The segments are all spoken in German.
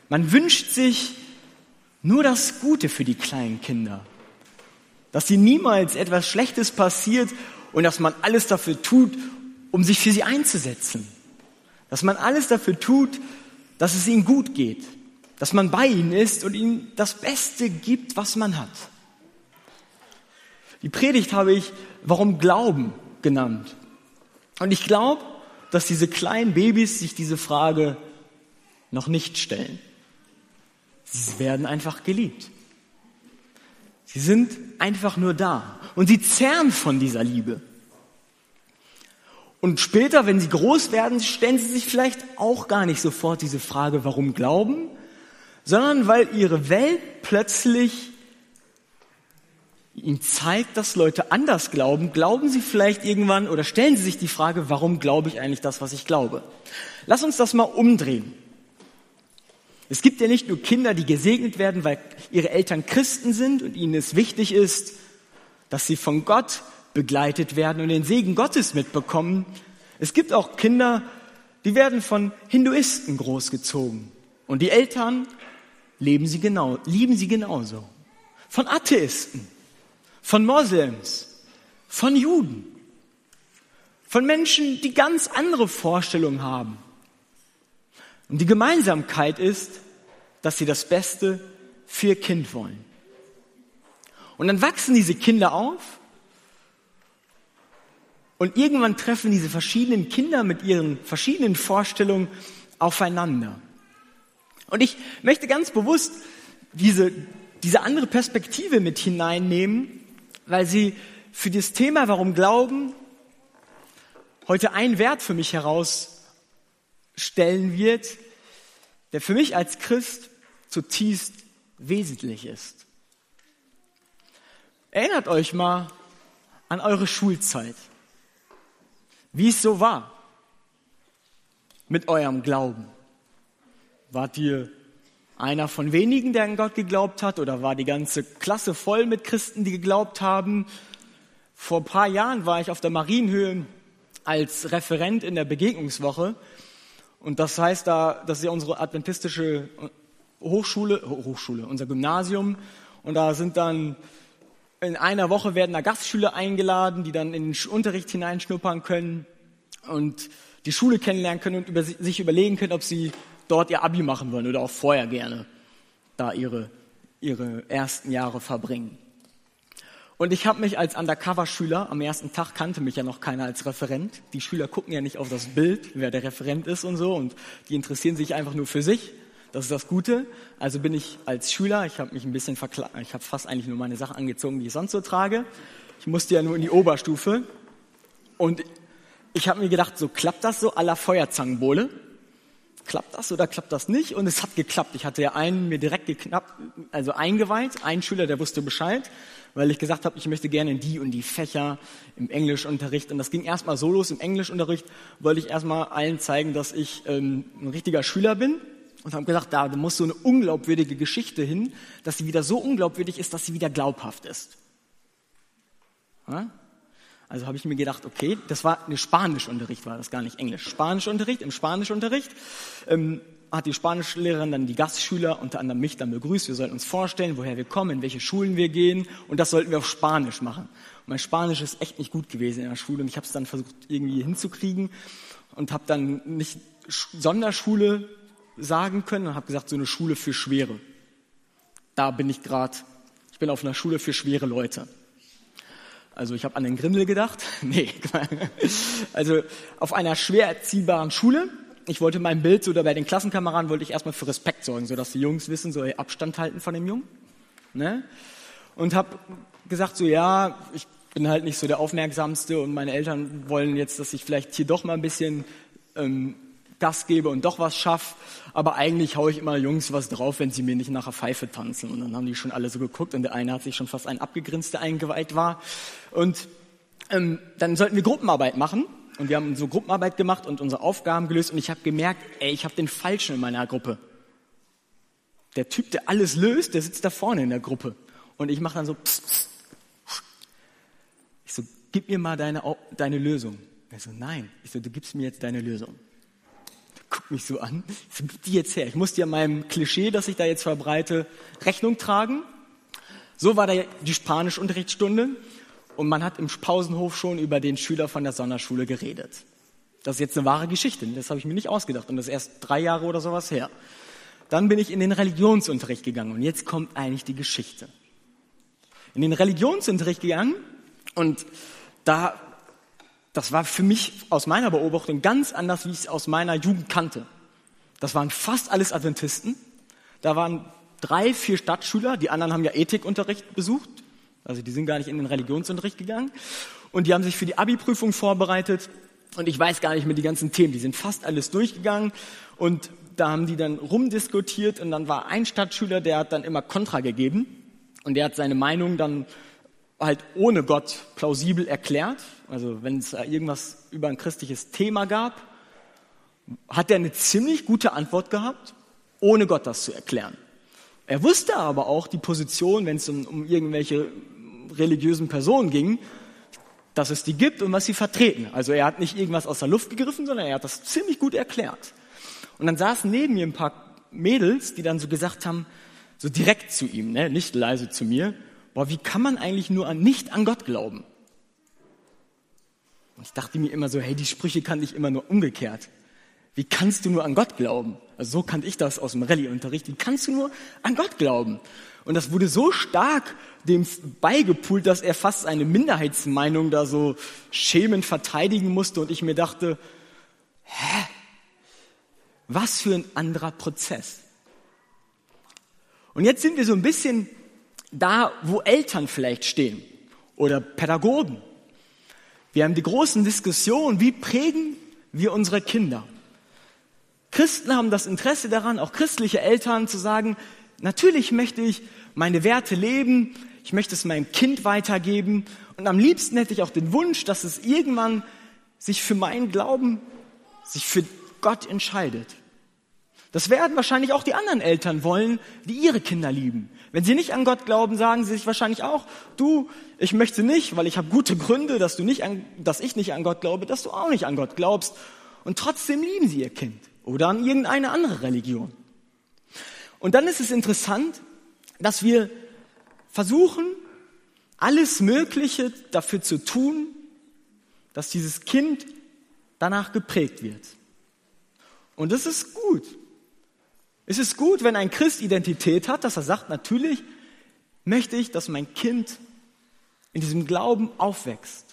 Man wünscht sich nur das Gute für die kleinen Kinder. Dass ihnen niemals etwas Schlechtes passiert und dass man alles dafür tut, um sich für sie einzusetzen. Dass man alles dafür tut, dass es ihnen gut geht. Dass man bei ihnen ist und ihnen das Beste gibt, was man hat. Die Predigt habe ich Warum Glauben genannt. Und ich glaube, dass diese kleinen Babys sich diese Frage noch nicht stellen. Sie werden einfach geliebt. Sie sind einfach nur da. Und sie zehren von dieser Liebe. Und später, wenn sie groß werden, stellen sie sich vielleicht auch gar nicht sofort diese Frage, warum Glauben, sondern weil ihre Welt plötzlich ihnen zeigt, dass Leute anders glauben, glauben sie vielleicht irgendwann oder stellen sie sich die Frage, warum glaube ich eigentlich das, was ich glaube? Lass uns das mal umdrehen. Es gibt ja nicht nur Kinder, die gesegnet werden, weil ihre Eltern Christen sind und ihnen es wichtig ist, dass sie von Gott begleitet werden und den Segen Gottes mitbekommen. Es gibt auch Kinder, die werden von Hinduisten großgezogen und die Eltern lieben sie genauso. Von Atheisten, von Moslems, von Juden, von Menschen, die ganz andere Vorstellungen haben. Und die Gemeinsamkeit ist, dass sie das Beste für ihr Kind wollen. Und dann wachsen diese Kinder auf und irgendwann treffen diese verschiedenen Kinder mit ihren verschiedenen Vorstellungen aufeinander. Und ich möchte ganz bewusst diese andere Perspektive mit hineinnehmen, weil sie für das Thema Warum Glauben heute einen Wert für mich herausstellen wird, der für mich als Christ zutiefst wesentlich ist. Erinnert euch mal an eure Schulzeit, wie es so war mit eurem Glauben. Wart ihr einer von wenigen, der an Gott geglaubt hat, oder war die ganze Klasse voll mit Christen, die geglaubt haben? Vor ein paar Jahren war ich auf der Marienhöhe als Referent in der Begegnungswoche. Und das heißt, das ist ja unsere adventistische Hochschule, unser Gymnasium. Und da sind dann in einer Woche werden da Gastschüler eingeladen, die dann in den Unterricht hineinschnuppern können und die Schule kennenlernen können und sich überlegen können, ob sie dort ihr Abi machen wollen oder auch vorher gerne da ihre ersten Jahre verbringen. Und ich habe mich als Undercover-Schüler, am ersten Tag kannte mich ja noch keiner als Referent. Die Schüler gucken ja nicht auf das Bild, wer der Referent ist und so, und die interessieren sich einfach nur für sich. Das ist das Gute. Also bin ich als Schüler, ich habe mich ein bisschen ich habe fast eigentlich nur meine Sachen angezogen, die ich sonst so trage. Ich musste ja nur in die Oberstufe. Und ich habe mir gedacht, so klappt das so à la Feuerzangenbowle? Klappt das oder klappt das nicht? Und es hat geklappt. Ich hatte ja einen mir direkt eingeweiht, einen Schüler, der wusste Bescheid, weil ich gesagt habe, ich möchte gerne in die und die Fächer im Englischunterricht. Und das ging erstmal so los. Im Englischunterricht wollte ich erstmal allen zeigen, dass ich ein richtiger Schüler bin. Und habe gesagt, da muss so eine unglaubwürdige Geschichte hin, dass sie wieder so unglaubwürdig ist, dass sie wieder glaubhaft ist. Ja? Also habe ich mir gedacht, okay, das war eine Spanischunterricht, war das gar nicht Englisch. Spanischunterricht, im Spanischunterricht hat die Spanischlehrerin dann die Gastschüler, unter anderem mich, dann begrüßt. Wir sollten uns vorstellen, woher wir kommen, in welche Schulen wir gehen, und das sollten wir auf Spanisch machen. Und mein Spanisch ist echt nicht gut gewesen in der Schule und ich habe es dann versucht irgendwie hinzukriegen und habe dann nicht Sonderschule sagen können und habe gesagt, so eine Schule für Schwere. Da bin ich gerade, ich bin auf einer Schule für schwere Leute. Also ich habe an den Grindel gedacht. Nee, also auf einer schwer erziehbaren Schule. Ich wollte mein Bild, so da bei den Klassenkameraden wollte ich erstmal für Respekt sorgen, sodass die Jungs wissen, so Abstand halten von dem Jungen. Ne? Und habe gesagt, so ja, ich bin halt nicht so der Aufmerksamste und meine Eltern wollen jetzt, dass ich vielleicht hier doch mal ein bisschen Gas gebe und doch was schaffe, aber eigentlich haue ich immer Jungs was drauf, wenn sie mir nicht nach der Pfeife tanzen. Und dann haben die schon alle so geguckt und der eine hat sich schon fast einen abgegrinst, der eingeweiht war. Und dann sollten wir Gruppenarbeit machen und wir haben so Gruppenarbeit gemacht und unsere Aufgaben gelöst und ich habe gemerkt, ich habe den Falschen in meiner Gruppe. Der Typ, der alles löst, der sitzt da vorne in der Gruppe und ich mache dann so pss, pss. Ich so, gib mir mal deine Lösung. Er so, nein. Ich so, du gibst mir jetzt deine Lösung. guckt mich so an. So, gib die jetzt her. Ich muss dir meinem Klischee, das ich da jetzt verbreite, Rechnung tragen. So war die Spanischunterrichtsstunde. Und man hat im Pausenhof schon über den Schüler von der Sonderschule geredet. Das ist jetzt eine wahre Geschichte. Das habe ich mir nicht ausgedacht. Und das ist erst 3 Jahre oder sowas her. Dann bin ich in den Religionsunterricht gegangen. Und jetzt kommt eigentlich die Geschichte. In den Religionsunterricht gegangen. Und das war für mich aus meiner Beobachtung ganz anders, wie ich es aus meiner Jugend kannte. Das waren fast alles Adventisten. Da waren 3, 4 Stadtschüler. Die anderen haben ja Ethikunterricht besucht. Also die sind gar nicht in den Religionsunterricht gegangen. Und die haben sich für die Abi-Prüfung vorbereitet. Und ich weiß gar nicht mehr die ganzen Themen. Die sind fast alles durchgegangen. Und da haben die dann rumdiskutiert. Und dann war ein Stadtschüler, der hat dann immer Kontra gegeben. Und der hat seine Meinung dann halt ohne Gott plausibel erklärt. Also wenn es irgendwas über ein christliches Thema gab, hat er eine ziemlich gute Antwort gehabt, ohne Gott das zu erklären. Er wusste aber auch die Position, wenn es um irgendwelche religiösen Personen ging, dass es die gibt und was sie vertreten. Also er hat nicht irgendwas aus der Luft gegriffen, sondern er hat das ziemlich gut erklärt. Und dann saßen neben mir ein paar Mädels, die dann so gesagt haben, so direkt zu ihm, ne, nicht leise zu mir, boah, wie kann man eigentlich nicht an Gott glauben? Und ich dachte mir immer so, hey, die Sprüche kannte ich immer nur umgekehrt. Wie kannst du nur an Gott glauben? Also so kannte ich das aus dem Rallye-Unterricht. Wie kannst du nur an Gott glauben? Und das wurde so stark dem beigepult, dass er fast seine Minderheitsmeinung da so schämend verteidigen musste. Und ich mir dachte, was für ein anderer Prozess. Und jetzt sind wir so ein bisschen da, wo Eltern vielleicht stehen oder Pädagogen. Wir haben die großen Diskussionen, wie prägen wir unsere Kinder? Christen haben das Interesse daran, auch christliche Eltern zu sagen, natürlich möchte ich meine Werte leben, ich möchte es meinem Kind weitergeben und am liebsten hätte ich auch den Wunsch, dass es irgendwann sich für meinen Glauben, sich für Gott entscheidet. Das werden wahrscheinlich auch die anderen Eltern wollen, die ihre Kinder lieben. Wenn sie nicht an Gott glauben, sagen sie sich wahrscheinlich auch, du, ich möchte nicht, weil ich habe gute Gründe, dass ich nicht an Gott glaube, dass du auch nicht an Gott glaubst. Und trotzdem lieben sie ihr Kind oder an irgendeine andere Religion. Und dann ist es interessant, dass wir versuchen, alles Mögliche dafür zu tun, dass dieses Kind danach geprägt wird. Und das ist gut. Es ist gut, wenn ein Christ Identität hat, dass er sagt, natürlich möchte ich, dass mein Kind in diesem Glauben aufwächst.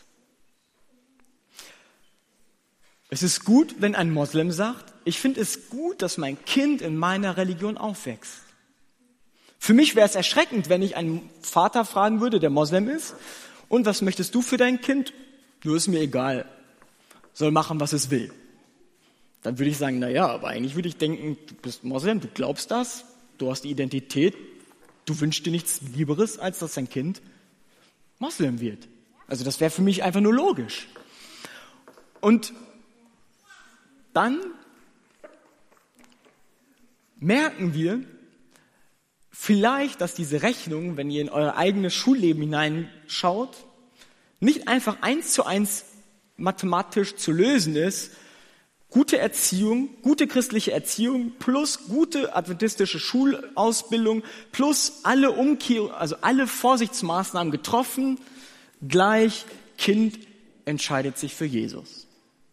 Es ist gut, wenn ein Moslem sagt, ich finde es gut, dass mein Kind in meiner Religion aufwächst. Für mich wäre es erschreckend, wenn ich einen Vater fragen würde, der Moslem ist, und was möchtest du für dein Kind? Nur ist mir egal, soll machen, was es will. Dann würde ich sagen, aber eigentlich würde ich denken, du bist Moslem, du glaubst das, du hast die Identität, du wünschst dir nichts Lieberes, als dass dein Kind Moslem wird. Also das wäre für mich einfach nur logisch. Und dann merken wir vielleicht, dass diese Rechnung, wenn ihr in euer eigenes Schulleben hineinschaut, nicht einfach 1:1 mathematisch zu lösen ist. Gute Erziehung, gute christliche Erziehung plus gute adventistische Schulausbildung plus alle alle Vorsichtsmaßnahmen getroffen, gleich Kind entscheidet sich für Jesus.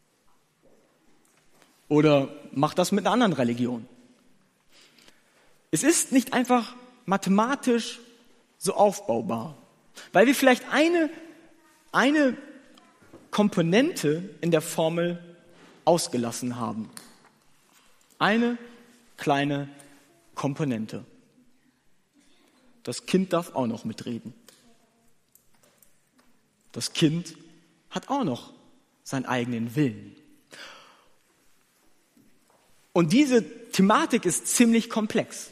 Oder macht das mit einer anderen Religion. Es ist nicht einfach mathematisch so aufbaubar, weil wir vielleicht eine Komponente in der Formel ausgelassen haben. Eine kleine Komponente. Das Kind darf auch noch mitreden. Das Kind hat auch noch seinen eigenen Willen. Und diese Thematik ist ziemlich komplex.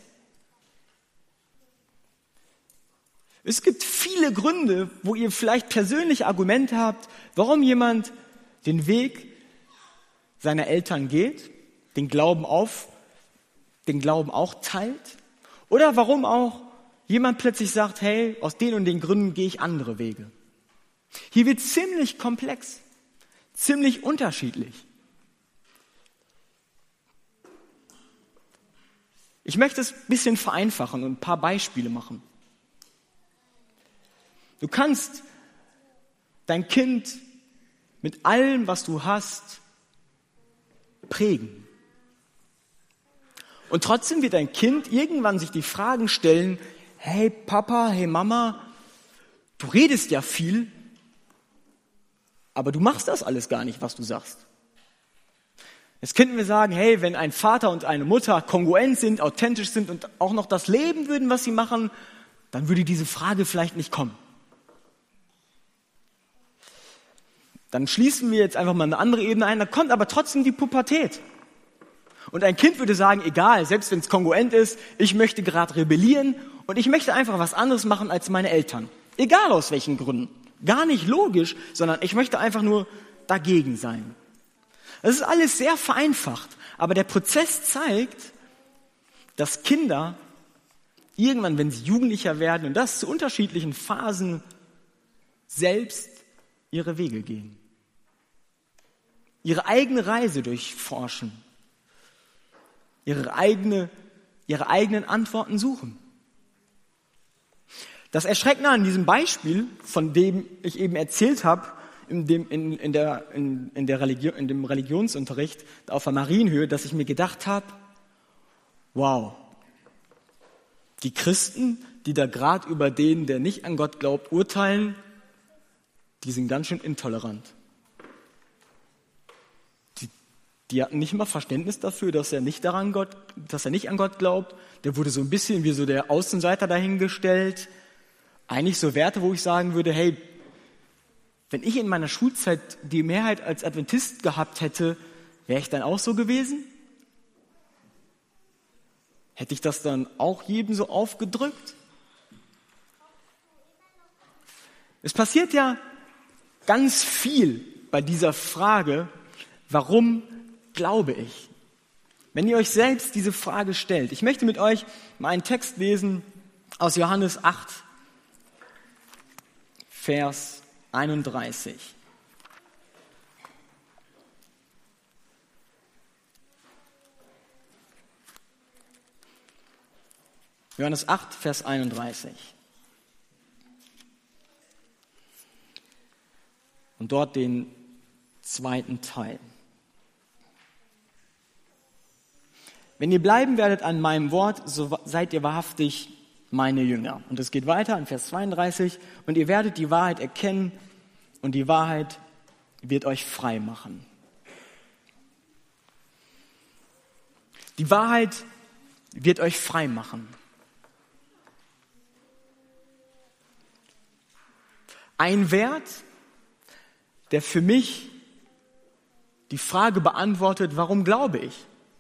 Es gibt viele Gründe, wo ihr vielleicht persönliche Argumente habt, warum jemand den Weg seiner Eltern geht, den Glauben auch teilt, oder warum auch jemand plötzlich sagt, hey, aus den und den Gründen gehe ich andere Wege. Hier wird ziemlich komplex, ziemlich unterschiedlich. Ich möchte es ein bisschen vereinfachen und ein paar Beispiele machen. Du kannst dein Kind mit allem, was du hast, prägen. Und trotzdem wird dein Kind irgendwann sich die Fragen stellen, hey Papa, hey Mama, du redest ja viel, aber du machst das alles gar nicht, was du sagst. Jetzt könnten wir sagen, hey, wenn ein Vater und eine Mutter kongruent sind, authentisch sind und auch noch das leben würden, was sie machen, dann würde diese Frage vielleicht nicht kommen. Dann schließen wir jetzt einfach mal eine andere Ebene ein, da kommt aber trotzdem die Pubertät. Und ein Kind würde sagen, egal, selbst wenn es kongruent ist, ich möchte gerade rebellieren und ich möchte einfach was anderes machen als meine Eltern. Egal aus welchen Gründen. Gar nicht logisch, sondern ich möchte einfach nur dagegen sein. Das ist alles sehr vereinfacht, aber der Prozess zeigt, dass Kinder irgendwann, wenn sie jugendlicher werden und das zu unterschiedlichen Phasen, selbst ihre Wege gehen. Ihre eigene Reise durchforschen. Ihre eigenen Antworten suchen. Das Erschreckende an diesem Beispiel, von dem ich eben erzählt habe, in dem Religionsunterricht auf der Marienhöhe, dass ich mir gedacht habe, wow, die Christen, die da gerade über den, der nicht an Gott glaubt, urteilen, die sind ganz schön intolerant. Die hatten nicht mal Verständnis dafür, dass er nicht an Gott glaubt. Der wurde so ein bisschen wie so der Außenseiter dahingestellt. Eigentlich so Werte, wo ich sagen würde, hey, wenn ich in meiner Schulzeit die Mehrheit als Adventist gehabt hätte, wäre ich dann auch so gewesen? Hätte ich das dann auch jedem so aufgedrückt? Es passiert ja ganz viel bei dieser Frage, warum glaube ich? Wenn ihr euch selbst diese Frage stellt. Ich möchte mit euch mal einen Text lesen aus Johannes 8, Vers 31. Johannes 8, Vers 31. Und dort den zweiten Teil. Wenn ihr bleiben werdet an meinem Wort, so seid ihr wahrhaftig meine Jünger. Und es geht weiter in Vers 32. Und ihr werdet die Wahrheit erkennen und die Wahrheit wird euch frei machen. Die Wahrheit wird euch frei machen. Ein Wert, der für mich die Frage beantwortet, warum glaube ich?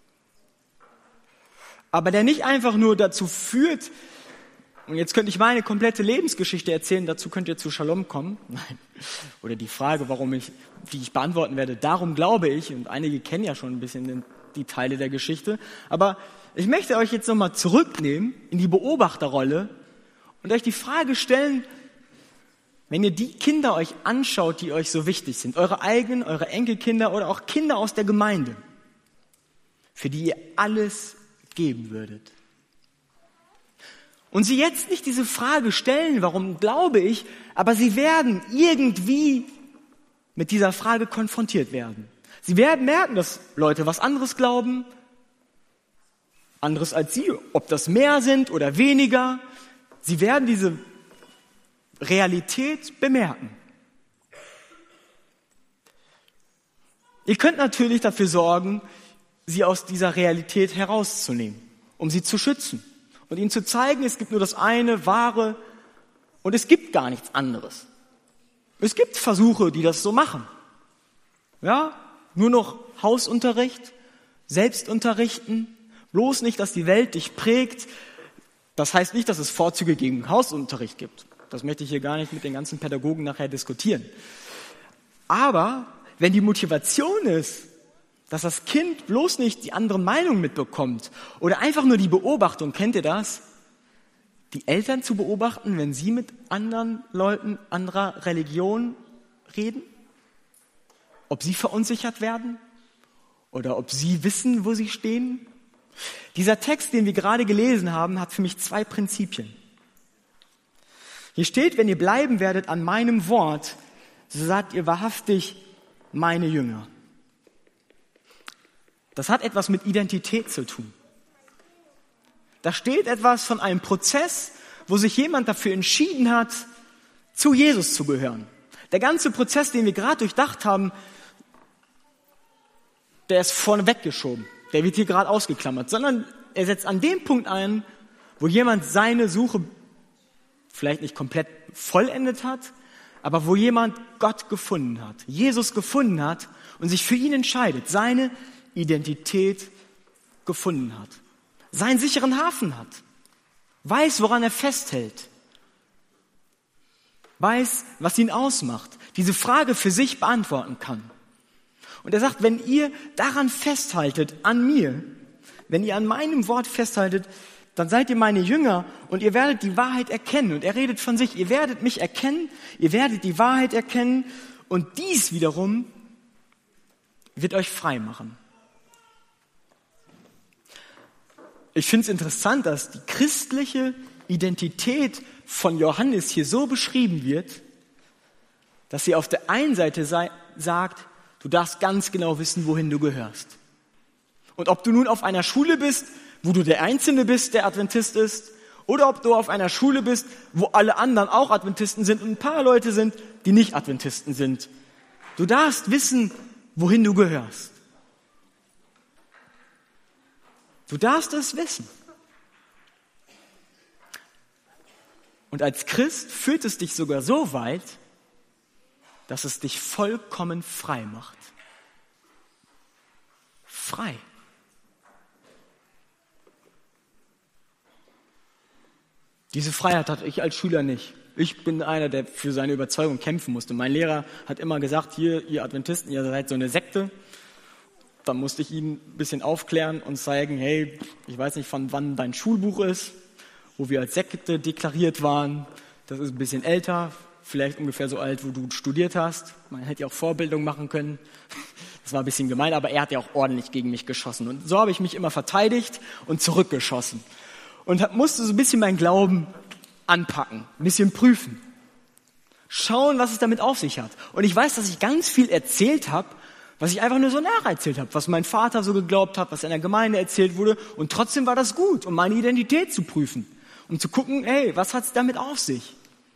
Aber der nicht einfach nur dazu führt, und jetzt könnte ich meine komplette Lebensgeschichte erzählen, dazu könnt ihr zu Shalom kommen. Nein. Oder die Frage, die ich beantworten werde, darum glaube ich, und einige kennen ja schon ein bisschen die Teile der Geschichte, aber ich möchte euch jetzt nochmal zurücknehmen in die Beobachterrolle und euch die Frage stellen, wenn ihr die Kinder euch anschaut, die euch so wichtig sind, eure eigenen, eure Enkelkinder oder auch Kinder aus der Gemeinde, für die ihr alles geben würdet. Und sie jetzt nicht diese Frage stellen, warum glaube ich, aber sie werden irgendwie mit dieser Frage konfrontiert werden. Sie werden merken, dass Leute was anderes glauben, anderes als sie, ob das mehr sind oder weniger. Sie werden diese Realität bemerken. Ihr könnt natürlich dafür sorgen, sie aus dieser Realität herauszunehmen, um sie zu schützen und ihnen zu zeigen, es gibt nur das eine Wahre und es gibt gar nichts anderes. Es gibt Versuche, die das so machen. Ja, nur noch Hausunterricht, Selbstunterrichten, bloß nicht, dass die Welt dich prägt. Das heißt nicht, dass es Vorzüge gegen Hausunterricht gibt. Das möchte ich hier gar nicht mit den ganzen Pädagogen nachher diskutieren. Aber wenn die Motivation ist, dass das Kind bloß nicht die andere Meinung mitbekommt oder einfach nur die Beobachtung, kennt ihr das? Die Eltern zu beobachten, wenn sie mit anderen Leuten anderer Religion reden? Ob sie verunsichert werden? Oder ob sie wissen, wo sie stehen? Dieser Text, den wir gerade gelesen haben, hat für mich 2 Prinzipien. Hier steht, wenn ihr bleiben werdet an meinem Wort, so seid ihr wahrhaftig meine Jünger. Das hat etwas mit Identität zu tun. Da steht etwas von einem Prozess, wo sich jemand dafür entschieden hat, zu Jesus zu gehören. Der ganze Prozess, den wir gerade durchdacht haben, der ist vorne weggeschoben. Der wird hier gerade ausgeklammert. Sondern er setzt an dem Punkt ein, wo jemand seine Suche vielleicht nicht komplett vollendet hat, aber wo jemand Gott gefunden hat, Jesus gefunden hat und sich für ihn entscheidet, seine Identität gefunden hat, seinen sicheren Hafen hat, weiß, woran er festhält, weiß, was ihn ausmacht, diese Frage für sich beantworten kann. Und er sagt, wenn ihr daran festhaltet, an mir, wenn ihr an meinem Wort festhaltet, dann seid ihr meine Jünger und ihr werdet die Wahrheit erkennen. Und er redet von sich, ihr werdet mich erkennen, ihr werdet die Wahrheit erkennen und dies wiederum wird euch frei machen. Ich finde es interessant, dass die christliche Identität von Johannes hier so beschrieben wird, dass sie auf der einen Seite sagt, du darfst ganz genau wissen, wohin du gehörst. Und ob du nun auf einer Schule bist, wo du der Einzelne bist, der Adventist ist, oder ob du auf einer Schule bist, wo alle anderen auch Adventisten sind und ein paar Leute sind, die nicht Adventisten sind. Du darfst wissen, wohin du gehörst. Du darfst es wissen. Und als Christ führt es dich sogar so weit, dass es dich vollkommen frei macht. Frei. Diese Freiheit hatte ich als Schüler nicht. Ich bin einer, der für seine Überzeugung kämpfen musste. Mein Lehrer hat immer gesagt, hier, ihr Adventisten, ihr seid so eine Sekte. Dann musste ich ihn ein bisschen aufklären und zeigen, hey, ich weiß nicht, von wann dein Schulbuch ist, wo wir als Sekte deklariert waren. Das ist ein bisschen älter, vielleicht ungefähr so alt, wo du studiert hast. Man hätte ja auch Vorbildung machen können. Das war ein bisschen gemein, aber er hat ja auch ordentlich gegen mich geschossen. Und so habe ich mich immer verteidigt und zurückgeschossen. Und musste so ein bisschen meinen Glauben anpacken, ein bisschen prüfen. Schauen, was es damit auf sich hat. Und ich weiß, dass ich ganz viel erzählt habe, was ich einfach nur so nacherzählt habe, was mein Vater so geglaubt hat, was in der Gemeinde erzählt wurde. Und trotzdem war das gut, um meine Identität zu prüfen. Um zu gucken, hey, was hat es damit auf sich?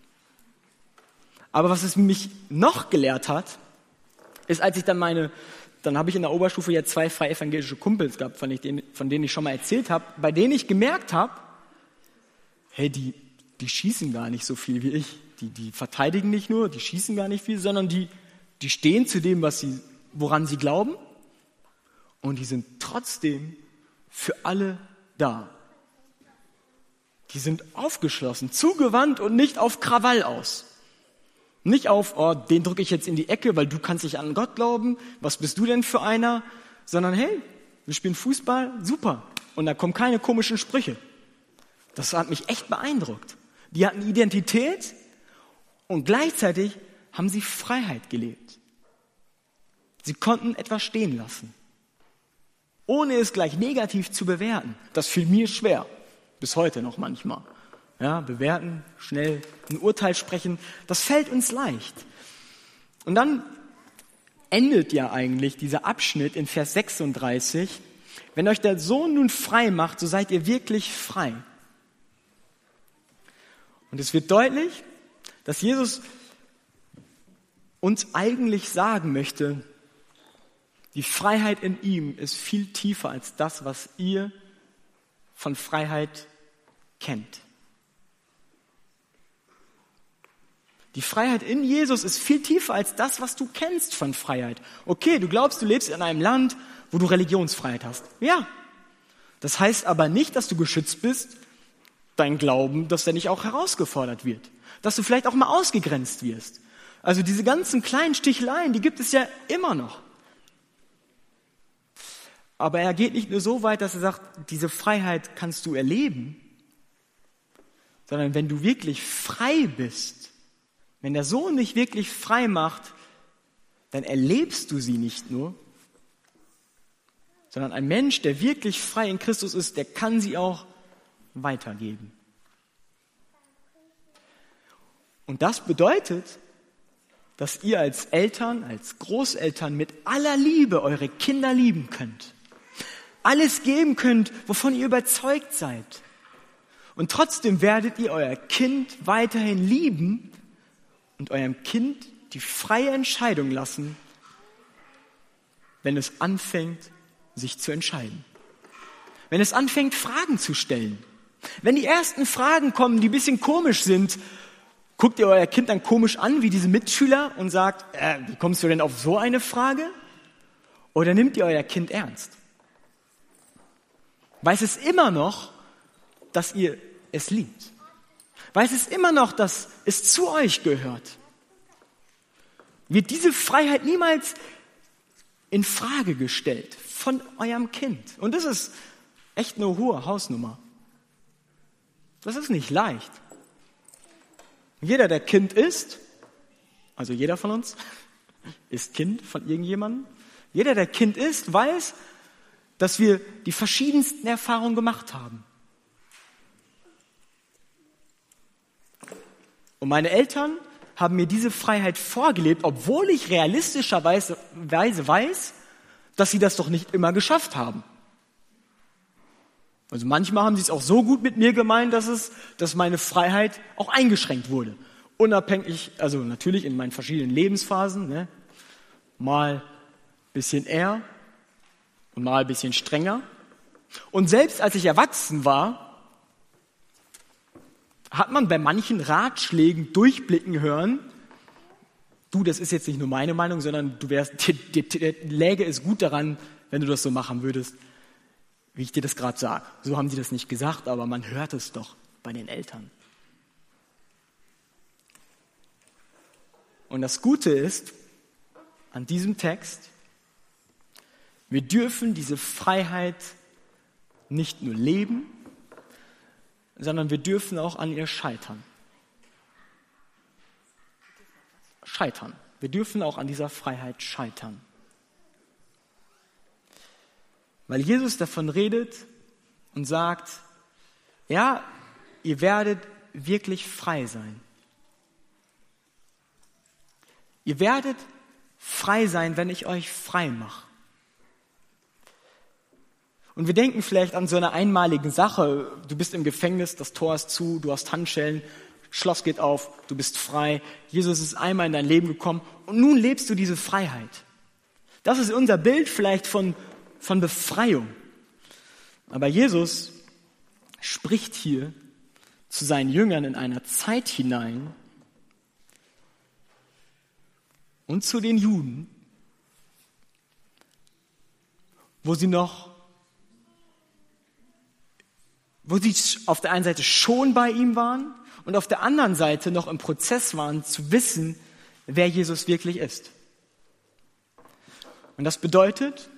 Aber was es mich noch gelehrt hat, ist, als ich dann habe ich in der Oberstufe ja 2 freie evangelische Kumpels gehabt, von denen ich schon mal erzählt habe, bei denen ich gemerkt habe, hey, die schießen gar nicht so viel wie ich. Die verteidigen nicht nur, die schießen gar nicht viel, sondern die stehen zu dem, woran sie glauben, und die sind trotzdem für alle da. Die sind aufgeschlossen, zugewandt und nicht auf Krawall aus. Nicht auf, den drücke ich jetzt in die Ecke, weil du kannst nicht an Gott glauben, was bist du denn für einer? Sondern hey, wir spielen Fußball, super. Und da kommen keine komischen Sprüche. Das hat mich echt beeindruckt. Die hatten Identität und gleichzeitig haben sie Freiheit gelebt. Sie konnten etwas stehen lassen, ohne es gleich negativ zu bewerten. Das fiel mir schwer, bis heute noch manchmal. Ja, bewerten, schnell ein Urteil sprechen, das fällt uns leicht. Und dann endet ja eigentlich dieser Abschnitt in Vers 36. Wenn euch der Sohn nun frei macht, so seid ihr wirklich frei. Und es wird deutlich, dass Jesus uns eigentlich sagen möchte, die Freiheit in ihm ist viel tiefer als das, was ihr von Freiheit kennt. Die Freiheit in Jesus ist viel tiefer als das, was du kennst von Freiheit. Okay, du glaubst, du lebst in einem Land, wo du Religionsfreiheit hast. Ja. Das heißt aber nicht, dass du geschützt bist, dein Glauben, dass der nicht auch herausgefordert wird. Dass du vielleicht auch mal ausgegrenzt wirst. Also diese ganzen kleinen Sticheleien, die gibt es ja immer noch. Aber er geht nicht nur so weit, dass er sagt, diese Freiheit kannst du erleben, sondern wenn du wirklich frei bist, wenn der Sohn dich wirklich frei macht, dann erlebst du sie nicht nur, sondern ein Mensch, der wirklich frei in Christus ist, der kann sie auch weitergeben. Und das bedeutet, dass ihr als Eltern, als Großeltern mit aller Liebe eure Kinder lieben könnt. Alles geben könnt, wovon ihr überzeugt seid. Und trotzdem werdet ihr euer Kind weiterhin lieben und eurem Kind die freie Entscheidung lassen, wenn es anfängt, sich zu entscheiden. Wenn es anfängt, Fragen zu stellen. Wenn die ersten Fragen kommen, die ein bisschen komisch sind, guckt ihr euer Kind dann komisch an, wie diese Mitschüler, und sagt, wie kommst du denn auf so eine Frage? Oder nehmt ihr euer Kind ernst? Weiß es immer noch, dass ihr es liebt? Weiß es immer noch, dass es zu euch gehört? Wird diese Freiheit niemals in Frage gestellt von eurem Kind? Und das ist echt eine hohe Hausnummer. Das ist nicht leicht. Jeder, der Kind ist, also jeder von uns, ist Kind von irgendjemandem. Jeder, der Kind ist, weiß, dass wir die verschiedensten Erfahrungen gemacht haben. Und meine Eltern haben mir diese Freiheit vorgelebt, obwohl ich realistischerweise weiß, dass sie das doch nicht immer geschafft haben. Also manchmal haben sie es auch so gut mit mir gemeint, dass meine Freiheit auch eingeschränkt wurde. Unabhängig, also natürlich in meinen verschiedenen Lebensphasen, ne? Mal ein bisschen eher und mal ein bisschen strenger. Und selbst als ich erwachsen war, hat man bei manchen Ratschlägen durchblicken hören, du, das ist jetzt nicht nur meine Meinung, sondern dir läge es gut daran, wenn du das so machen würdest, wie ich dir das gerade sage. So haben sie das nicht gesagt, aber man hört es doch bei den Eltern. Und das Gute ist an diesem Text, wir dürfen diese Freiheit nicht nur leben, sondern wir dürfen auch an ihr scheitern. Wir dürfen auch an dieser Freiheit scheitern. Weil Jesus davon redet und sagt, ja, ihr werdet wirklich frei sein. Ihr werdet frei sein, wenn ich euch frei mache. Und wir denken vielleicht an so eine einmalige Sache. Du bist im Gefängnis, das Tor ist zu, du hast Handschellen, Schloss geht auf, du bist frei. Jesus ist einmal in dein Leben gekommen und nun lebst du diese Freiheit. Das ist unser Bild vielleicht von Befreiung. Aber Jesus spricht hier zu seinen Jüngern in einer Zeit hinein und zu den Juden, wo sie auf der einen Seite schon bei ihm waren und auf der anderen Seite noch im Prozess waren, zu wissen, wer Jesus wirklich ist. Und das bedeutet,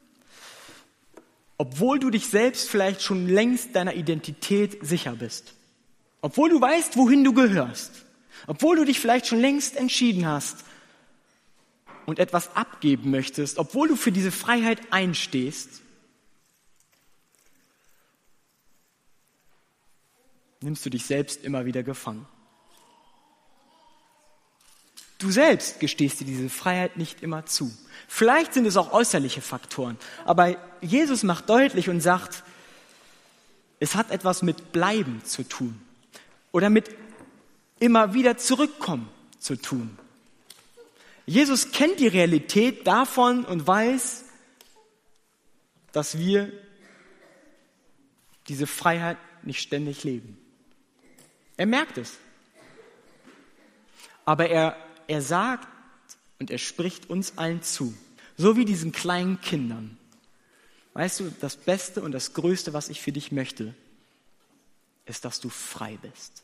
obwohl du dich selbst vielleicht schon längst deiner Identität sicher bist, obwohl du weißt, wohin du gehörst, obwohl du dich vielleicht schon längst entschieden hast und etwas abgeben möchtest, obwohl du für diese Freiheit einstehst, nimmst du dich selbst immer wieder gefangen. Du selbst gestehst dir diese Freiheit nicht immer zu. Vielleicht sind es auch äußerliche Faktoren, aber Jesus macht deutlich und sagt, es hat etwas mit Bleiben zu tun oder mit immer wieder zurückkommen zu tun. Jesus kennt die Realität davon und weiß, dass wir diese Freiheit nicht ständig leben. Er merkt es. Aber er sagt und er spricht uns allen zu, so wie diesen kleinen Kindern. Weißt du, das Beste und das Größte, was ich für dich möchte, ist, dass du frei bist.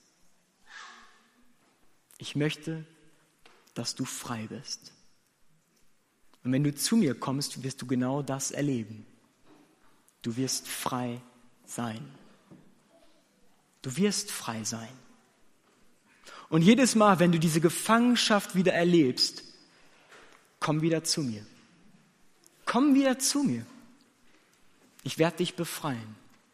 Ich möchte, dass du frei bist. Und wenn du zu mir kommst, wirst du genau das erleben. Du wirst frei sein. Du wirst frei sein. Und jedes Mal, wenn du diese Gefangenschaft wieder erlebst, komm wieder zu mir. Komm wieder zu mir. Ich werde dich befreien.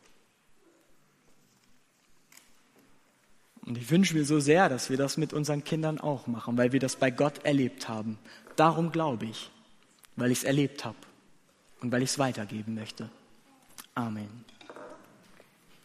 Und ich wünsche mir so sehr, dass wir das mit unseren Kindern auch machen, weil wir das bei Gott erlebt haben. Darum glaube ich, weil ich es erlebt habe und weil ich es weitergeben möchte. Amen.